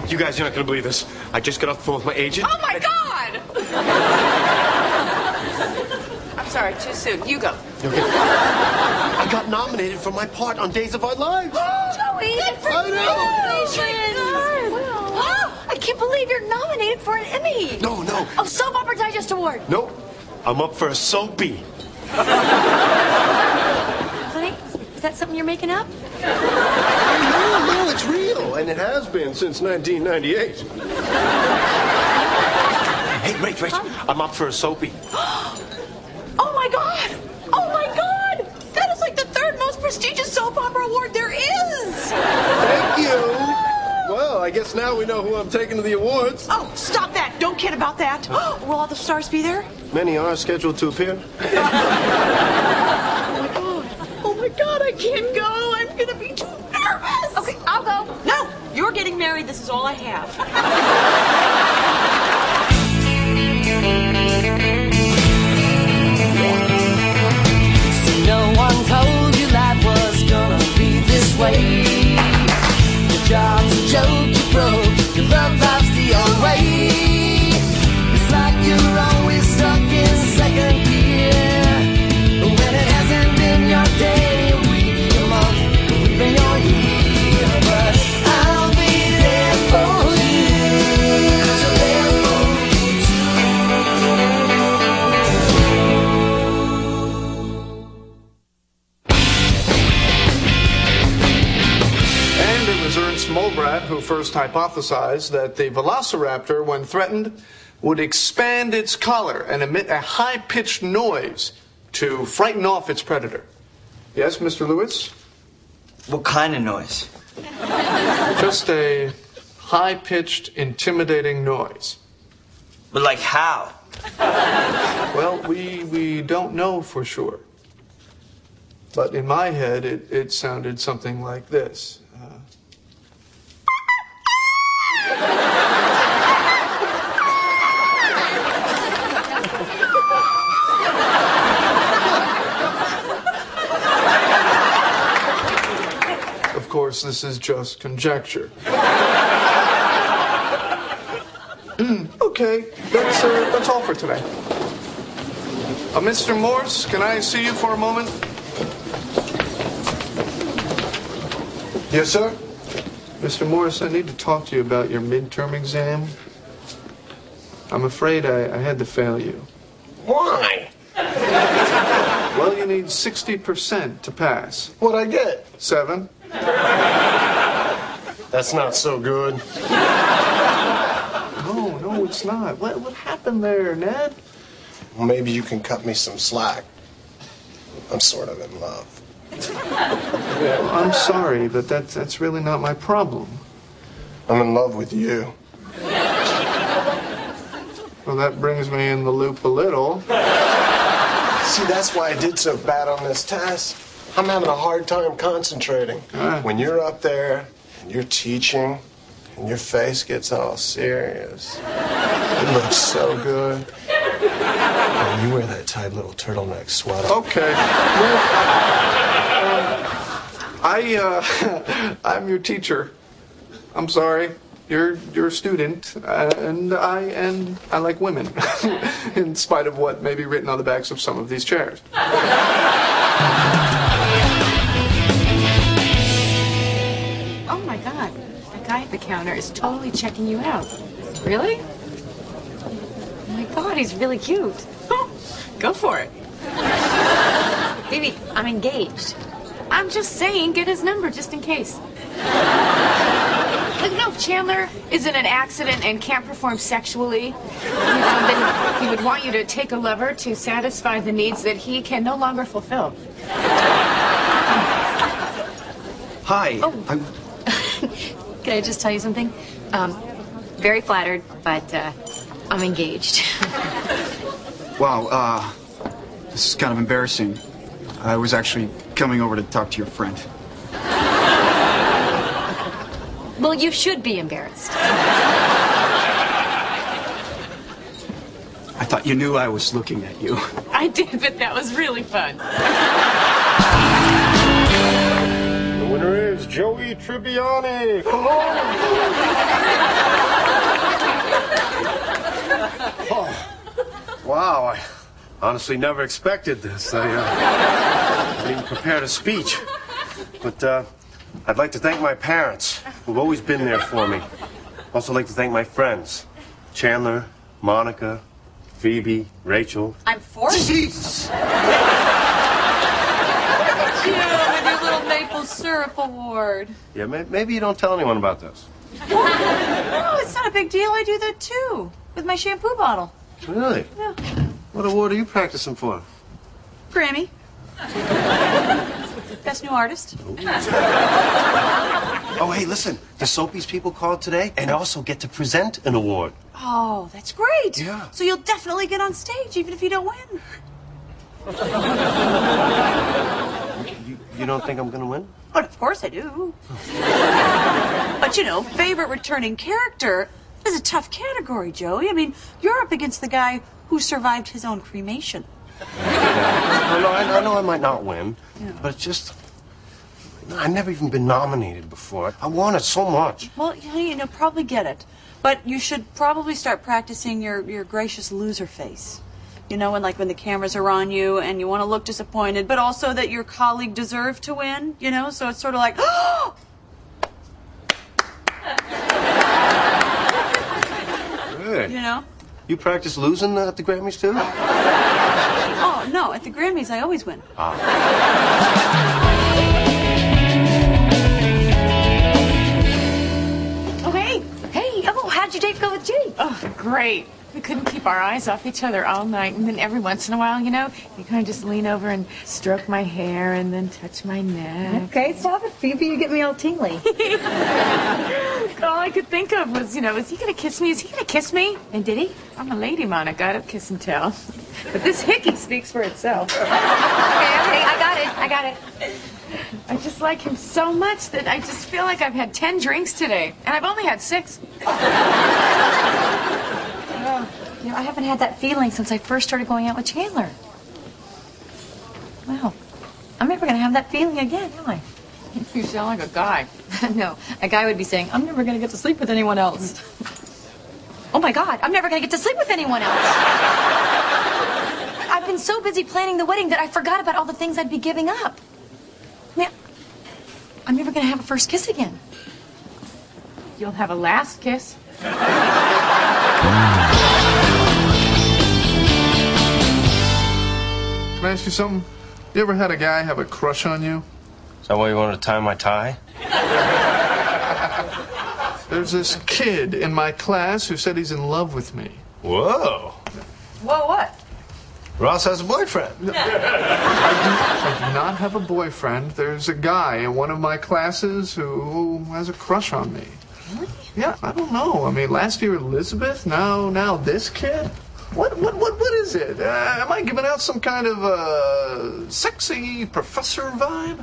You guys are not going to believe this. I just got off the phone with my agent. Oh, my God! I'm sorry, too soon. You go. Okay. I got nominated for my part on Days of Our Lives. Joey, good for you. I can't believe you're nominated for an Emmy. No. Oh, Soap Opera Digest Award. Nope. I'm up for a Soapy. Honey, is that something you're making up? No, it's real. And it has been since 1998. Hey, Rach, I'm up for a Soapy. Oh, my God. Oh, my God. That is like the third most prestigious soap opera award there is. Thank you. Well, I guess now we know who I'm taking to the awards. Oh, stop that. Don't kid about that. Will all the stars be there? Many are scheduled to appear. Oh, my God, I can't go. I'm going to be too nervous. Okay, I'll go. No, you're getting married. This is all I have. No one told you life was gonna be this way. Your job's a joke you broke, your love life's the old way. It's like you're always stuck in second gear. When it hasn't been your day, a week, a month, even your year. But I'll be there for you, 'cause you're there for me Ernst Mulbrat, who first hypothesized that the velociraptor, when threatened, would expand its collar and emit a high-pitched noise to frighten off its predator. Yes, Mr. Lewis? What kind of noise? Just a high-pitched, intimidating noise. But like how? Well, we don't know for sure. But in my head, it sounded something like this. Of course, this is just conjecture. Okay, that's all for today. Mr. Morse, can I see you for a moment? Yes, sir? Mr. Morris, I need to talk to you about your midterm exam. I'm afraid I had to fail you. Why? Well, you need 60% to pass. What'd I get? 7. That's not so good. No, it's not. What happened there, Ned? Well, maybe you can cut me some slack. I'm sort of in love. Well, I'm sorry, but that's really not my problem. I'm in love with you. Well, that brings me in the loop a little. See, that's why I did so bad on this test. I'm having a hard time concentrating. When you're up there and you're teaching and your face gets all serious, it looks so good. And you wear that tight little turtleneck sweater. Okay. Well, I'm your teacher. I'm sorry. You're a student, and I like women, in spite of what may be written on the backs of some of these chairs. Oh my God, the guy at the counter is totally checking you out. Really? Oh my God, he's really cute. Go for it. Baby, I'm engaged. I'm just saying, get his number just in case. Like, no, if Chandler is in an accident and can't perform sexually, then he would want you to take a lover to satisfy the needs that he can no longer fulfill. Hi. Oh. Can I just tell you something? Very flattered, but I'm engaged. Wow, this is kind of embarrassing. I was actually coming over to talk to your friend. Well, you should be embarrassed. I thought you knew I was looking at you. I did, but that was really fun. The winner is Joey Tribbiani. Hello. Oh, wow, I honestly never expected this. I didn't even prepare a speech. But I'd like to thank my parents, who've always been there for me. Also like to thank my friends, Chandler, Monica, Phoebe, Rachel. I'm 40. Jesus! With your little maple syrup award. Yeah, maybe you don't tell anyone about this. No, it's not a big deal. I do that too. With my shampoo bottle. Really? Yeah. What award are you practicing for? Grammy. Best new artist. Oh, hey, listen. The Soapies people called today and also get to present an award. Oh, that's great. Yeah. So you'll definitely get on stage even if you don't win. You don't think I'm going to win? But of course I do. But you know, favorite returning character is a tough category, Joey. I mean, you're up against the guy who survived his own cremation. I know I might not win, but it's just... I've never even been nominated before. I want it so much. Well, you know, probably get it. But you should probably start practicing your gracious loser face. You know, when the cameras are on you and you want to look disappointed, but also that your colleague deserved to win, you know? So it's sort of like, oh! Hey. You know? You practice losing at the Grammys, too? Oh, no, at the Grammys, I always win. Oh, hey. Hey, oh, how'd your date go with Jake? Oh, great. We couldn't keep our eyes off each other all night, and then every once in a while, you know, you kind of just lean over and stroke my hair and then touch my neck. Okay, stop it, Phoebe. You get me all tingly. All I could think of was, you know, is he going to kiss me? Is he going to kiss me? And did he? I'm a lady, Monica. I don't kiss and tell. But this hickey speaks for itself. Okay, I got it. I just like him so much that I just feel like I've had 10 drinks today, and I've only had 6. You know, I haven't had that feeling since I first started going out with Chandler. Wow. I'm never going to have that feeling again, am I? You sound like a guy. No, a guy would be saying, I'm never going to get to sleep with anyone else. Oh, my God, I'm never going to get to sleep with anyone else. I've been so busy planning the wedding that I forgot about all the things I'd be giving up. Man, I'm never going to have a first kiss again. You'll have a last kiss. Can I ask you something? You ever had a guy have a crush on you? Is that why you wanted to tie my tie? There's this kid in my class who said he's in love with me. Whoa. Whoa, what? Ross has a boyfriend. I do not have a boyfriend. There's a guy in one of my classes who has a crush on me. Really? Yeah, I don't know. I mean, last year Elizabeth, now this kid. What is it? Am I giving out some kind of sexy professor vibe?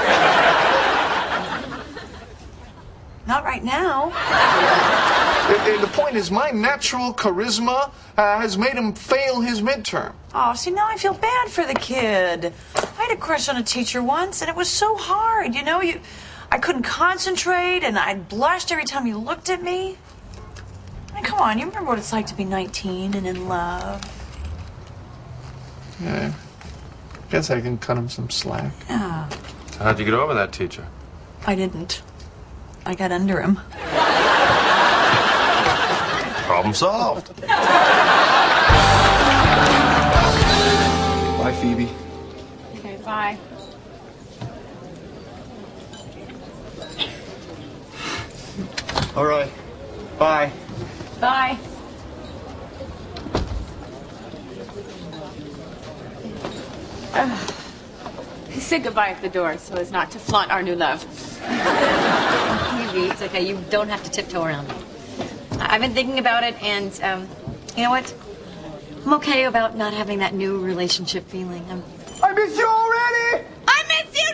Not right now. The point is, my natural charisma has made him fail his midterm. Oh, see, now I feel bad for the kid. I had a crush on a teacher once, and it was so hard, you know? I couldn't concentrate, and I blushed every time you looked at me. I mean, come on, you remember what it's like to be 19 and in love? Yeah, guess I can cut him some slack. Yeah, How'd you get over that teacher? I didn't. I got under him. Problem solved. Bye, Phoebe. Okay, bye. All right. Bye. Bye. He said goodbye at the door so as not to flaunt our new love. Phoebe, it's okay. You don't have to tiptoe around it. I've been thinking about it, and you know what? I'm okay about not having that new relationship feeling. I miss you already! I miss you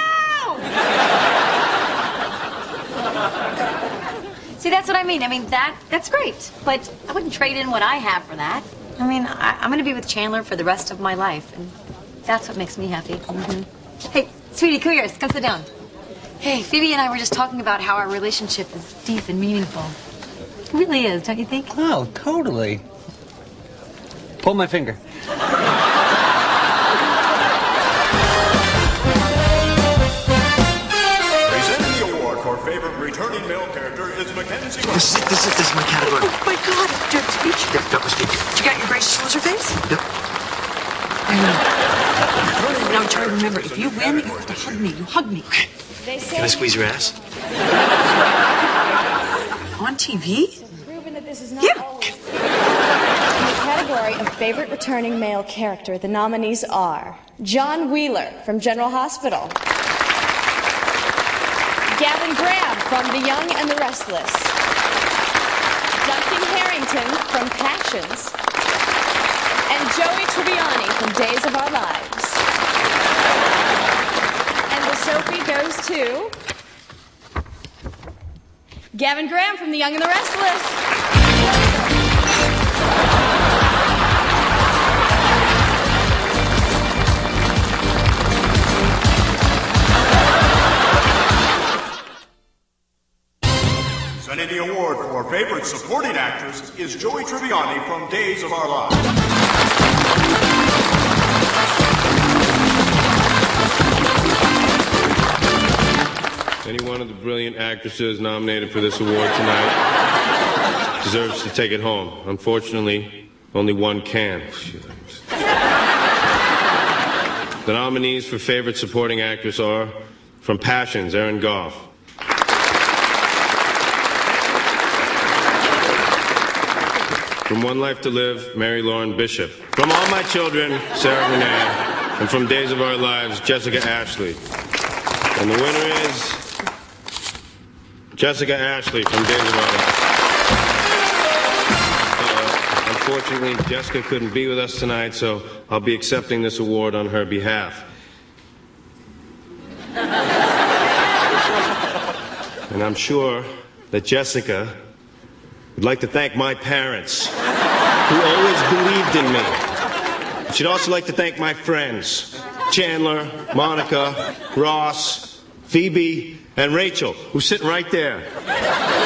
too! See, that's what I mean. I mean, that's great, but I wouldn't trade in what I have for that. I mean, I'm going to be with Chandler for the rest of my life, and that's what makes me happy. Mm-hmm. Hey, sweetie, come here. Come sit down. Hey, Phoebe and I were just talking about how our relationship is deep and meaningful. It really is, don't you think? Oh, totally. Pull my finger. Presenting the award for favorite returning male character is Mackenzie. This is my category. Oh my God! Do you have a speech? Yep, got my speech. You got your gracious loser face? Yep. Now, Charlie, remember, if you win, you have to hug me. You hug me. Can I squeeze your ass? On TV? Proven that this is not always. In the category of favorite returning male character, the nominees are John Wheeler from General Hospital, Gavin Graham from The Young and the Restless, Duncan Harrington from Passions, and Joey Tribbiani from Days of Our Lives. And the Sophie goes to Gavin Graham from The Young and the Restless. Presenting the award for favorite supporting actress is Joey Tribbiani from Days of Our Lives. Any one of the brilliant actresses nominated for this award tonight deserves to take it home. Unfortunately, only one can. The nominees for favorite supporting actress are from Passions, Erin Goff. From One Life to Live, Mary Lauren Bishop. From All My Children, Sarah Renee. And from Days of Our Lives, Jessica Ashley. And the winner is Jessica Ashley from Days of Our Lives. Unfortunately, Jessica couldn't be with us tonight, so I'll be accepting this award on her behalf. And I'm sure that Jessica would like to thank my parents, who always believed in me. She'd also like to thank my friends, Chandler, Monica, Ross, Phoebe, and Rachel, who's sitting right there.